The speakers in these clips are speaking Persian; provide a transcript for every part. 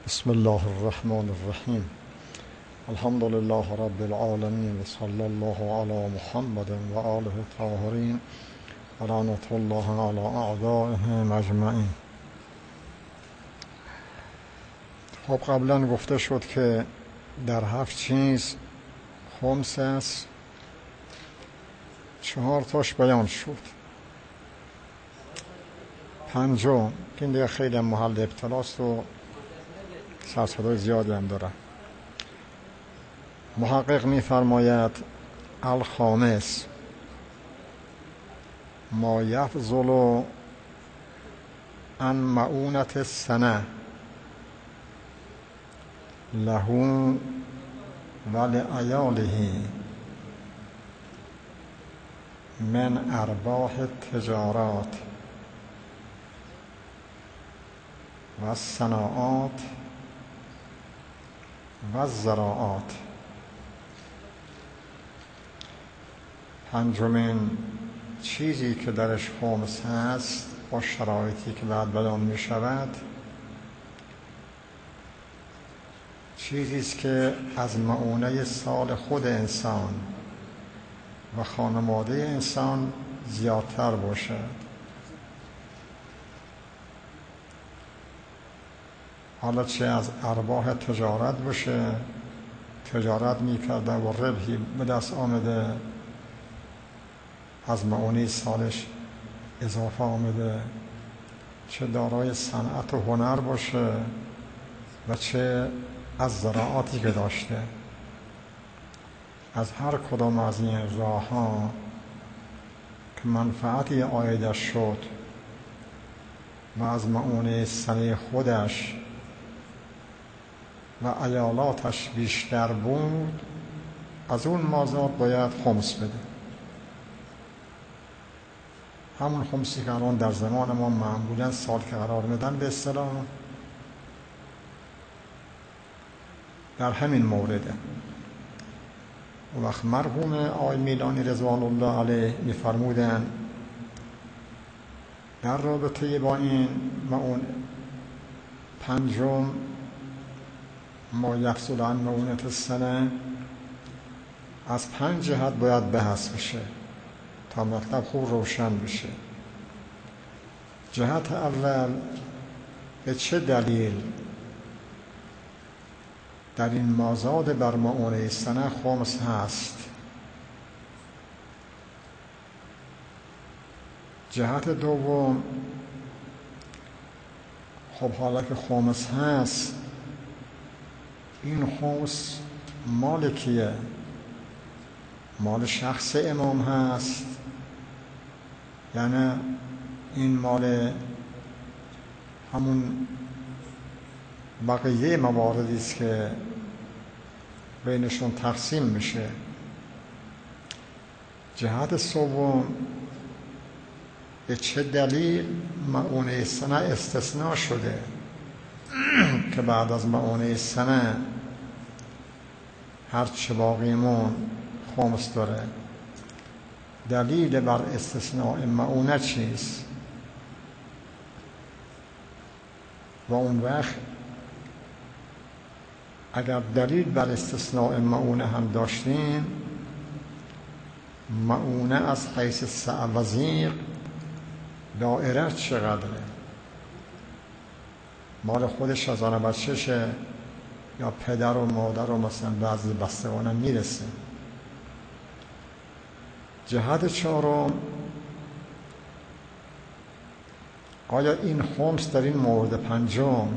بسم الله الرحمن الرحیم. الحمد لله رب العالمین و صلی الله علی محمد و آله الطاهرین و لعنة الله علی اعدائهم اجمعین. خب قبلا گفته شد که در 7 چیز خمس است، 4 تاش بیان شد. پنجم که این دیگه خیلی محل ابتلاست و سرصدای زیادی هم داره. محقق می‌فرماید الخامس ما یفضل عن معونة السنه له و لعیاله من ارباح التجارات و الصناعات و الزراعات. پنجمین چیزی که درش خمس هست با شرایطی که بعد بیان می شود، چیزی است که از معونه سال خود انسان و خانواده انسان زیادتر باشد. حالا چه از ارباح تجارت باشه، تجارت میکرده و ربحی به دست آمده، از معونه سالش اضافه آمده، چه دارای صنعت و هنر باشه و چه از زراعاتی که داشته. از هر کدام از این راه ها که منفعتی عایدش شد و از معونه سنه خودش و ایالاتش بیشتر بود، از اون مازاد باید خمس بده. همون خمسی که الان در زمان ما معمولا سال که قرار میدن به اصطلاح در همین مورده. و وقت مرحوم آقای میلانی رضوان الله علیه میفرمودن در رابطه با این معون پنجم ما یفصل عن معونة السنه، از 5 جهت باید بحث بشه تا مطلب خوب روشن بشه. جهت اول، به چه دلیل در این مازاد بر معونه سنه خمس هست؟ جهت دوم، خب حالا که خمس هست، این خمس مال کیه؟ مال شخص امام هست؟ یعنی این مال همون بقیه مواردی است که بینشون تقسیم میشه. جهت سوم، به چه دلیل معونه سنه استثناء شده که بعد از معونه سنه هر چه باقی مون خمس داره؟ دلیل بر استثناء معونه چیست؟ و اون وقت اگر دلیل بر استثناء معونه هم داشتیم، معونه از حیث سع و ضیق دائره چقدره؟ مال خودش از آن بچهشه یا پدر و مادر و مثلا بعضی بستگان هم میرسه؟ جهت چهارم، آیا این خمس در این مورد پنجم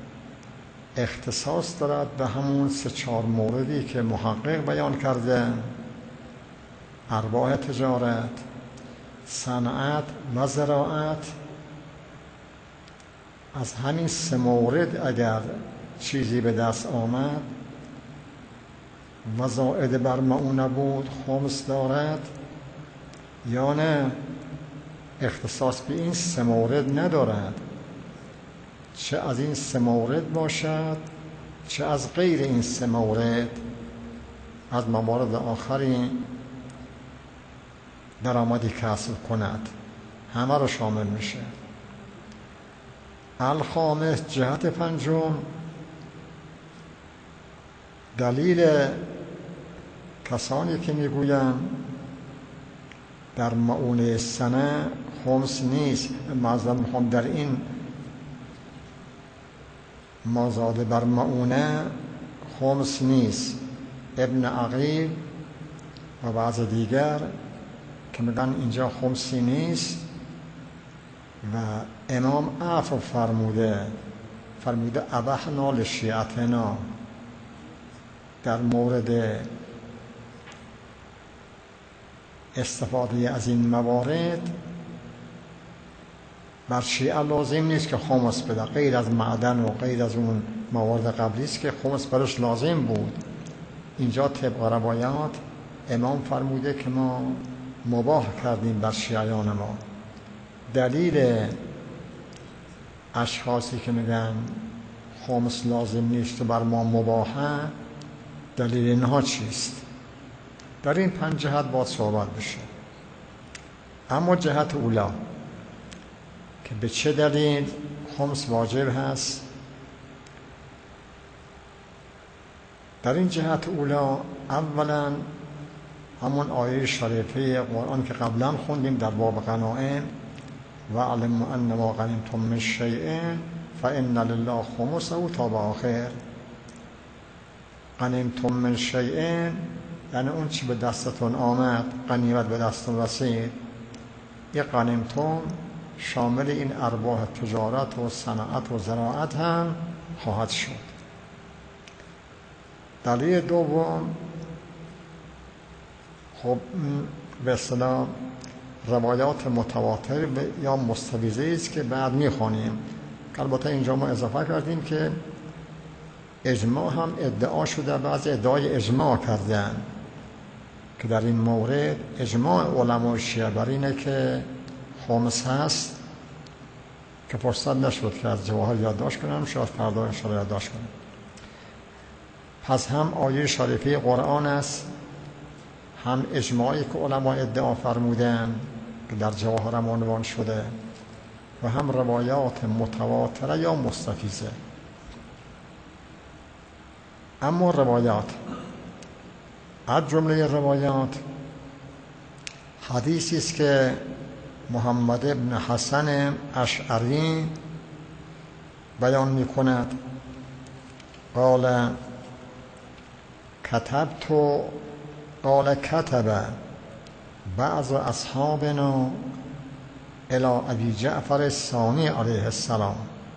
اختصاص دارد به همون 3-4 موردی که محقق بیان کرده؟ ارباح تجارت، صنعت و زراعت. از همین 3 مورد اگر چیزی به دست آمد و زائد بر معونه بود، خمس دارد، یا نه اختصاص به این 3 مورد ندارد؟ چه از این 3 مورد باشد چه از غیر این 3 مورد، از موارد آخری درآمدی کسب کند، همه رو شامل میشه. الخامس جهت پنجم دلیل کسانی که میگویند در مؤونه سنه خمس نیست، معذرت میخوام، در این مازاده بر مؤونه خمس نیست، ابن عقیل و بعض دیگر که میگن اینجا خمسی نیست و امام عفو فرموده ابحنا لشیعتنا در مورد استفاده از این موارد بر شیعه لازم نیست که خمس بده، غیر از معدن و غیر از اون موارد قبلی است که خمس برش لازم بود. اینجا طبق روایات امام فرموده که ما مباح کردیم بر شیعیان ما. دلیل اشخاصی که میگن خمس لازم نیست و بر ما مباحه، دلیل اینها چیست؟ در این 5 جهت باید صحبت بشه. اما جهت اولا که به چه دلیل خمس واجب هست، در این جهت اولا اولا همون آیه شریفه قرآن که قبلا خوندیم در باب غنائم، و علموا ان ما غنمتم من شیء فان لله خمسه تا به آخر. غنمتم من شیء یعنی اون چی به دستتون آمد، غنیمت به دستتون رسید. یه غنمتم شامل این ارباح تجارت و صنعت و زراعت هم خواهد شد. دلیل دوم، خب به اصطلاح روایات متواتر یا مستفیضه است که بعد میخوانیم. البته اینجا ما اضافه کردیم که اجماع هم ادعا شده، بعض ادعای اجماع کردن که در این مورد اجماع علمای شیعه بر اینه که خمس هست، که فرصت نشد که از جواهر یادداشت کنم، شاید فردا انشاءالله یادداشت کنم. پس هم آیه شریفه قرآن است، هم اجماعی که علما ادعا فرمودن که در جواهرم عنوان شده، و هم روایات متواتره یا مستفیضه. اما روایات، از جمله روایات حدیثی است که محمد ابن حسن اشعری بیان می کند. قال کتب بعض اصحابنا الى ابی جعفر الثانی علیه السلام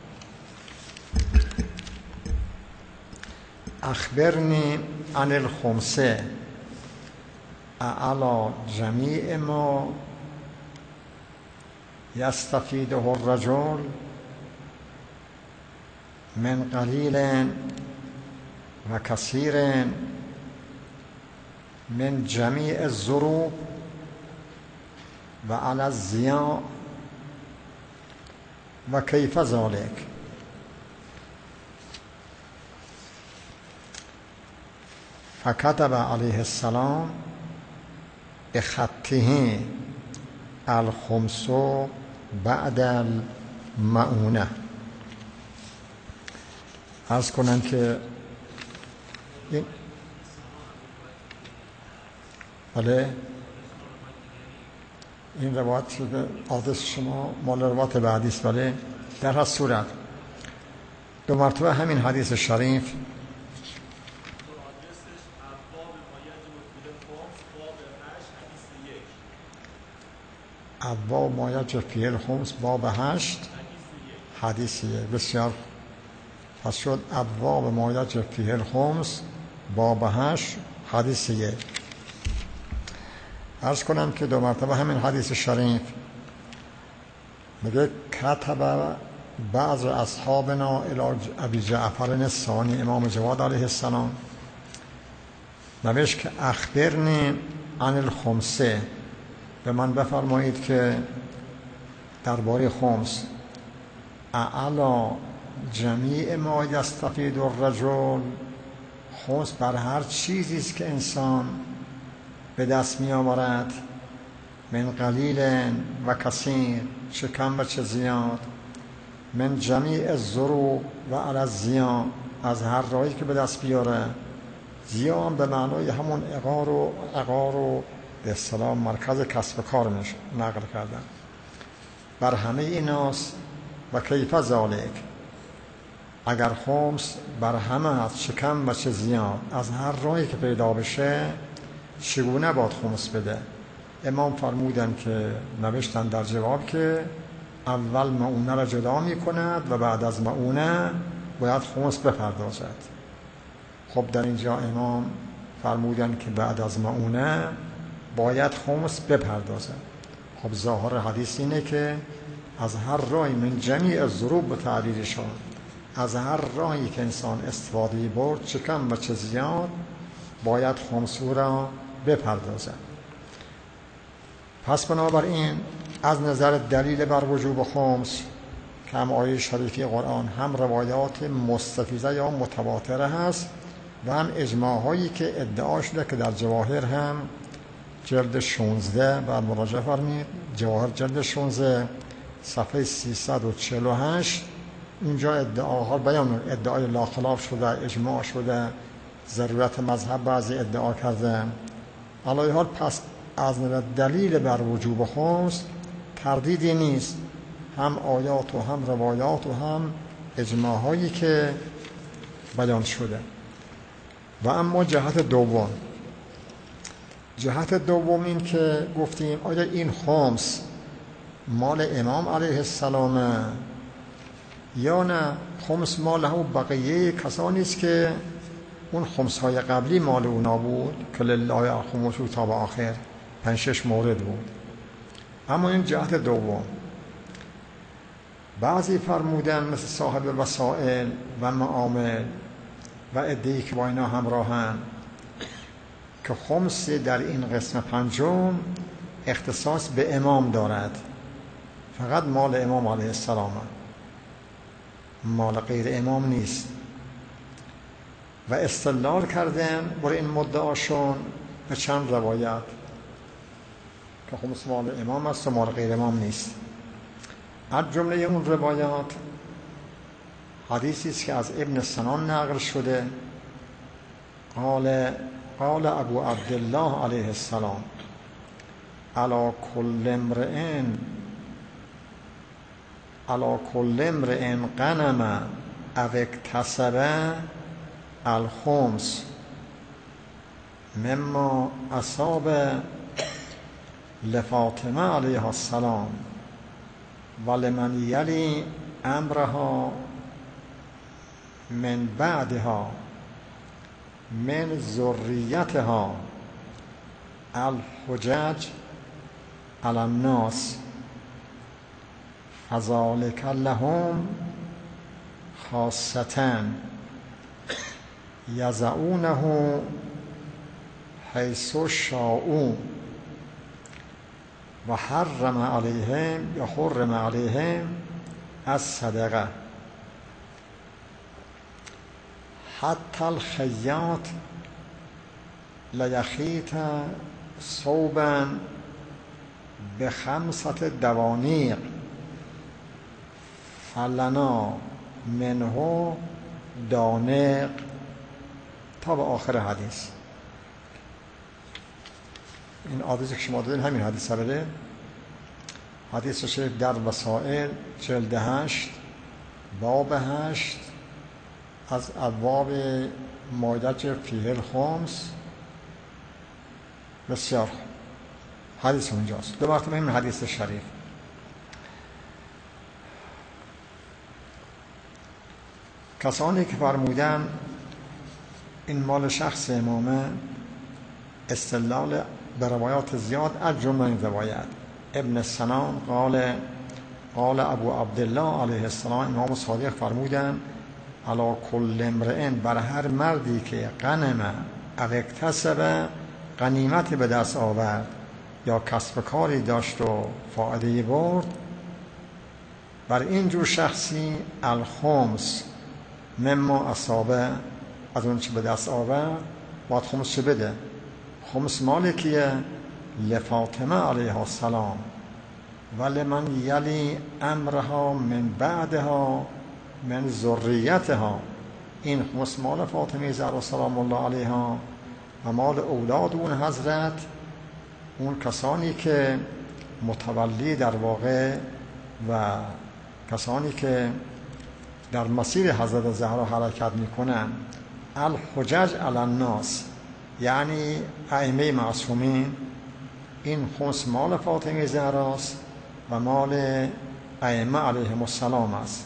اخبرنی عن الخمسه اعلی جمیع ما یستفیده الرجل من قلیل و کثیر من جمیع الضروب و علی الضیاع و کیف ذلک. فکتب علیه السلام بخطه الخمس بعد المعونه. عرض کنم که این روایت شده آدرس شما مال روایت بعدی است، ولی در هر صورت 2 مرتبه همین حدیث شریف ابواب ما یجب فیه الخمس باب 8 حدیث 1. بسیار پس شد ابواب ما یجب فیه الخمس باب 8 حدیث 1. عرض کنم که 2 مرتبه همین حدیث شریف میگه کتب بعض اصحابنا الی ابی جعفر الثانی امام جواد علیه السلام، نوشت که اخبرنی عن الخمسه، به من بفرمایید که درباره خمس اعلی جمیع ما یستفید الرجل، خمس بر هر چیزی است که انسان به دست می آورد، من قلیل و کثیر، چه کم و چه زیاد، من جمیع الضروب و علی الضیاع، از هر راهی که به دست بیاره زیا هم به معنای همون عقار و به اصطلاح مرکز کسب کار نقل کردن. بر همه ایناست و کیف ذالک، اگر خمس بر همه هست، چه کم و چه زیاد، از هر راهی که پیدا بشه چگونه باید خمس بده. امام فرمودن که نوشتن در جواب که اول مؤونه را جدا می کند و بعد از مؤونه باید خمس بپردازد. خب در اینجا امام فرمودن که بعد از مؤونه باید خمس بپردازد. خب ظاهر حدیث اینه که از هر راهی من جمیع الضروب به تعبیرشان، از هر راهی که انسان استفاده برد چه کم و چه زیاد باید خمس را بپردازد. پس بنابراین از نظر دلیل بر وجوب خمس که هم آیه شریفی قرآن هم روایات مستفیضه یا متواتره هست و هم اجماعهایی که ادعا شده که در جواهر هم جلد 16 بعد مراجعه فرمید، جواهر جلد 16 صفحه 348 اینجا ادعاها بیان، ادعای لا خلاف شده، اجماع شده، ضرورت مذهب بعضی ادعا کردن. علی حال پس از دلیل بر وجوب خمس تردیدی نیست، هم آیات و هم روایات و هم اجماعهایی که بیان شده. و اما جهت دوم این که گفتیم آیا این خمس مال امام علیه السلامه یا نه خمس مال هم بقیه کسانی است که اون خمس‌های قبلی مال اونا بود که لله الخمس تا به آخر 5-6 مورد بود. اما این جهت دوم، بعضی فرمودن مثل صاحب وسائل و معامل و عده‌ای که با اینا همراهن که خمس در این قسم پنجم اختصاص به امام دارد، فقط مال امام علیه السلام، مال غیر امام نیست. و استدلال کردن برای این مدعاشون به چند روایت که خمس مال امام است و مال غیر امام نیست. از جمله اون روایات حدیثی است که از ابن سنان نقل شده، قال ابو عبدالله علیه السلام علی کل امرئ غنم او اکتسب الخمس مما اصاب لفاطمه علیها السلام و لمن یلی امرها من بعدها من ذریتها الحجج علی الناس فذلک لهم خاصة یضعونه حیث شاءوا و حرم علیهم الصدقه حتی الخیاط لیخیط ثوبا ب5 دوانیق فلنا منه دانق تا به آخر حدیث. این حدیثی که شما دادین همین حدیث بده. حدیث شریف در وسائل جلد 8 باب 8 از ابواب مایدج فیه الخمس. بسیار حدیث اونجاست. دو مرتبه این حدیث شریف. کسانی که فرمودن این مال شخص امامه استدلال به روایات زیاد از جمله این روایت ابن سنان قال ابو عبدالله علیه السلام امام صادق فرمودن علی کل امرئ بر هر مردی که غنم او اکتسب غنیمت به دست آورد یا کسب کاری داشت و فایده برد، بر این جور شخصی الخمس مما اصابه از اون چه به دست آورد باید خمس چه بده. خمس مالکیه لفاطمه علیه السلام و لمن یلی امرها من بعدها من ذریتها این خمس مال فاطمه زهرا سلام الله علیها و مال اولاد اون حضرت، اون کسانی که متولی در واقع و کسانی که در مسیر حضرت زهرا حرکت میکنن، الحجج علی الناس، یعنی ائمه معصومین، این خمس مال فاطمه زهراست و مال ائمه علیهم السلام است.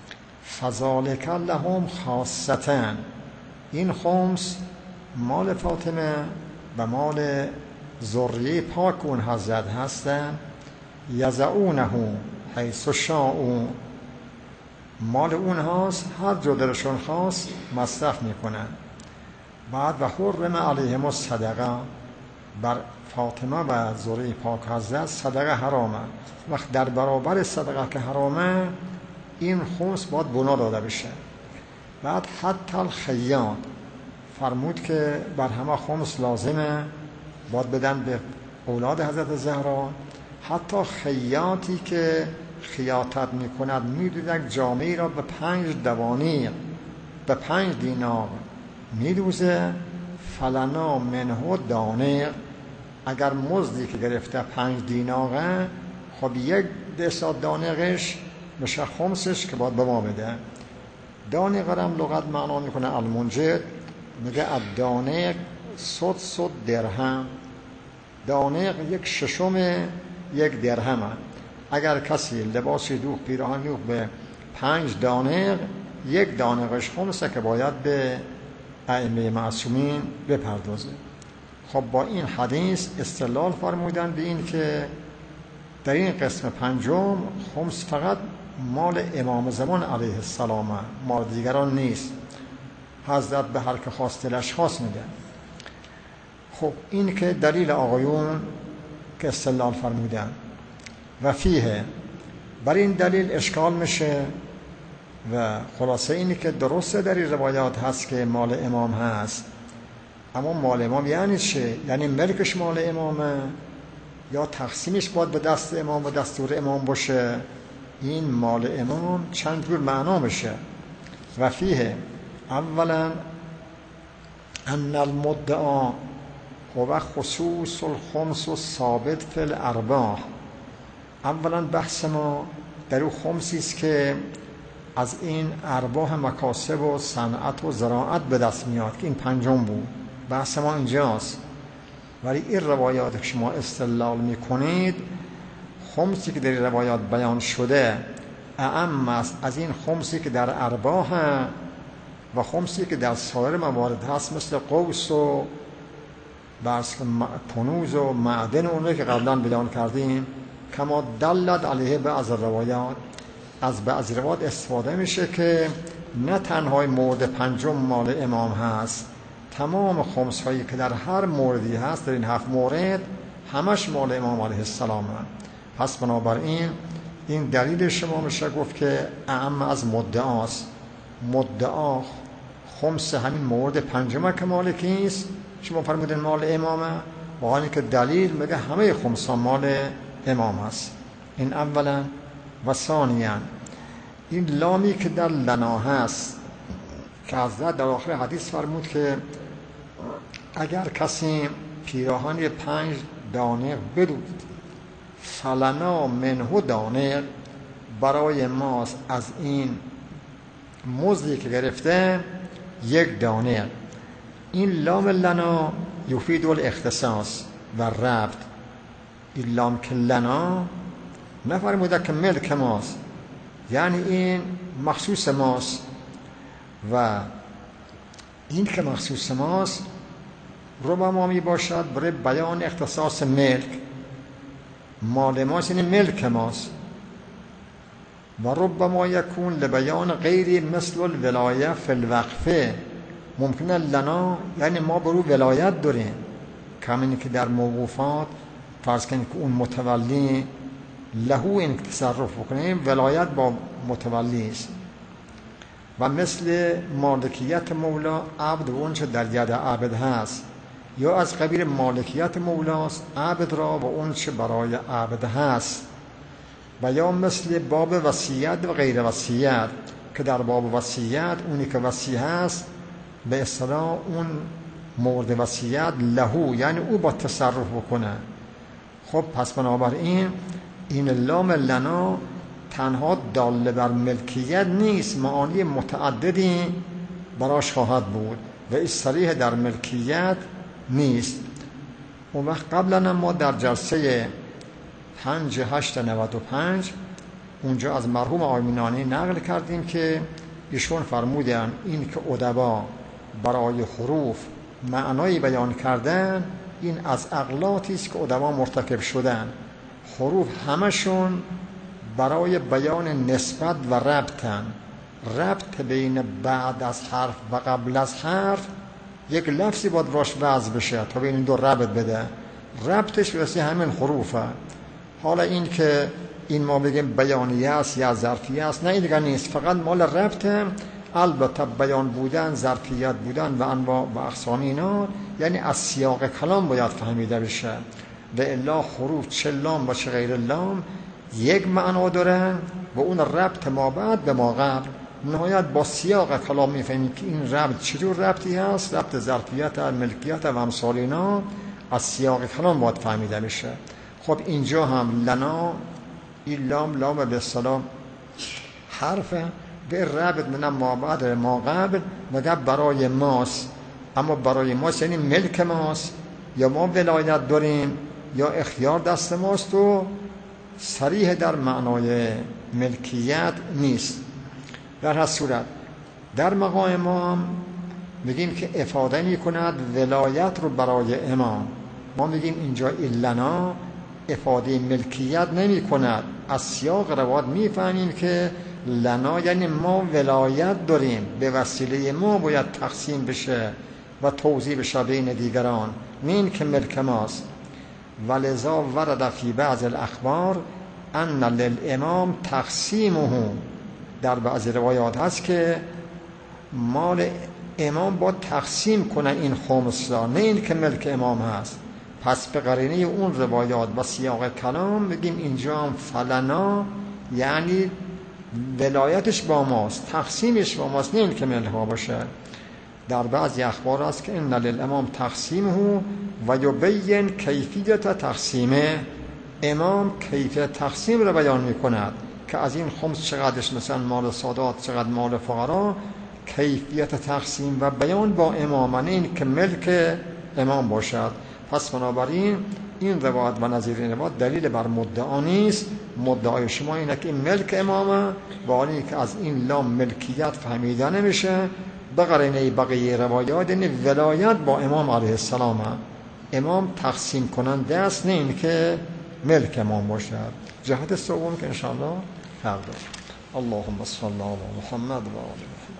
فذلک لهم خاصة، این خمس مال فاطمه و مال ذریه پاک اون حضرت هستند. یضعونه حیث شاءوا، مال اونهاست، هر جا دلشون خواست مصرف میکنن. بعد و حرم علیهم الصدقه، بر فاطمه و ذریه پاک حضرت صدقه حرامه. وقت در برابر صدقه که حرامه، این خمس باید بنا داده بشه. بعد حتی الخیاط فرمود که بر همه خمس لازمه، باید بدن به اولاد حضرت زهرا. حتی خیاطی که خیاطت میکند میدوزد جامعه را به 5 دوانیق، به 5 دینار میدوزه. فلنا منه دانیق، اگر مزدی که گرفته 5 دیناغه، خب 1 دسات دانیقش میشه خمسش که باید به ما بده. دانیق هم لغت معنا میکنه المنجد، میگه الدانیق سدس درهم، دانیق 1/6 1 درهم. اگر کسی لباسی دوخت، پیراهن دوخت به 5 دانیق، 1 دانیقش خمسه که باید به ائمه معصومین بپردازه. خب با این حدیث استدلال فرمودن به این که در این قسم پنجم خمس فقط مال امام زمان علیه السلام، مال دیگران نیست. حضرت به هر که خواست دلش خواست میده. خب این که دلیل آقایون که استدلال فرمودن و فیه، بر این دلیل اشکال میشه و خلاصه اینی که درسته در این روایات هست که مال امام هست، اما مال امام یعنی چه؟ یعنی ملکش مال امامه یا تقسیمش باید به دست امام و دستور امام باشه؟ این مال امام چند جور معنا بشه. و فیه اولا ان المدعا هو خصوص الخمس ثابت فی الارباح. اولا بحث ما در اون خمسی است که از این ارباح مکاسب و صنعت و زراعت به دست میاد که این پنجم بود. بحث ما اینجاست. ولی این روایات که شما استدلال میکنید، خمسی که در این روایات بیان شده اعم است از این خمسی که در ارباح و خمسی که در سایر موارد هست، مثل قوس و کنوز و معدن اون که قبلا بیان کردیم. کما دلت علیه بعض روایات، از بعض روایات استفاده میشه که نه تنهای مورد پنجم مال امام هست، تمام خمس هایی که در هر موردی هست در این 7 مورد همش مال امام علیه السلام هست. پس بنابراین این دلیل شما میشه گفت که اعم از مدعاست. مدعا خمس همین مورد پنجمه که مال کیست؟ شما فرمودین مال امامه، با حالی که دلیل میگه همه خمس ها مال امام هست. این اولا. و ثانیا این لامی که در لنا هست که حضرت در آخر حدیث فرمود که اگر کسی پیراهن 5 دانه بدود، فلنا منه دانه، برای ماست از این مزدی که گرفته 1 دانه. این لام لنا یفید الاختصاص و ربط. این لام که لنا نفرموده که ملک ماست، یعنی این مخصوص ماست و این که مخصوص ماست ربما می باشد برای بیان اختصاص ملک. مال ماست یعنی ملک ماست. و ربما یکون لبیان غیری مثل الولایه فی الوقفه. ممکنه لنا یعنی ما برو ولایت داریم، کمینی که در موقوفات فرض کنید که اون متولی لهو این تصرف بکنیم، ولایت با متولی است. و مثل مالکیت مولا عبد و اون چه در ید عبد هست، یا از قبیل مالکیت مولاست عبد را و اون چه برای عبد هست. و یا مثل باب وصیت و غیر وصیت، که در باب وصیت اونی که وصی هست به اصطلاح اون مورد وصیت لهو، یعنی او با تصرف بکنه. خب پس بنابراین این لام لنا تنها داله بر ملکیت نیست، معانی متعددی براش خواهد بود و این صریح در ملکیت نیست. اون وقت قبلا ما در جلسه 5/8/95 اونجا از مرحوم آقای مینانی نقل کردیم که ایشون فرمودن این که ادبا برای حروف معنایی بیان کردن این از اغلاطی است که ادبا مرتکب شدن. حروف همشون برای بیان نسبت و ربطن. ربط بین بعد از حرف و قبل از حرف یک لفظی باید روش وضع بشه تا بین این دو ربط بده. ربطش واسه همین حروفه. حالا این که این ما بگیم بیانیه است یا ظرفیه است، نه این دیگه نیست، فقط مال ربطه. البته بیان بودن، ظرفیت بودن و انواع و اقسام اینا یعنی از سیاق کلام باید فهمیده بشه. و الا حروف چه لام و چه غیر لام یک معنا دارن و اون ربط ما بعد به ما قبل نهایت با سیاق کلام میفهمیم که این ربط چجور ربطی هست، ربط ظرفیت، ملکیت و امثال اینا از سیاق کلام باید فهمیده بشه. خب اینجا هم لنا این لام به اصطلاح حرف به ربط من ما بعد ما قبل مگر برای ماست، اما برای ماست یعنی ملک ماست یا ما ولایت داریم یا اختیار دست ماست و صریح در معنای ملکیت نیست. در هر صورت در مقام امام میگیم که افاده میکند ولایت رو برای امام. ما میگیم اینجا لنا افاده ملکیت نمی کند. از سیاق روایت میفهمیم که لنا یعنی ما ولایت داریم، به وسیله ما باید تقسیم بشه و توزیع بشه بین دیگران، نه این که ملک ماست. ولذا ورد فی بعض الاخبار ان للامام تقسیمه، در بعض روایات هست که مال امام با تقسیم کنه این خمس را، نه این که ملک امام هست. پس به قرینه اون روایات و سیاق کلام بگیم اینجا هم فلنا یعنی ولایتش با ماست، تقسیمش با ماست، نه این که ملک ما باشه. در بعضی اخبار هست که ان للامام تقسیمه و یبین کیفیت تقسیمه، امام کیفیت تقسیم رو بیان میکند که از این خمس چقدرش مثلا مال سادات، چقدر مال فقرا، کیفیت تقسیم و بیان با امام، نه این که ملک امام باشد. پس بنابراین این روایت و نظیر این روایت دلیل بر مدعا نیست. مدعای شما اینه که این ملک امامه و آنی که از این لام ملکیت فهمیده نمیشه. به قرینه بقیه روایات یعنی ولایت با امام علیه السلام، امام تقسیم کننده است، نه این که ملک امام باشد. جهت سوم که انشاءالله فردا. اللهم صل علی محمد و آل محمد.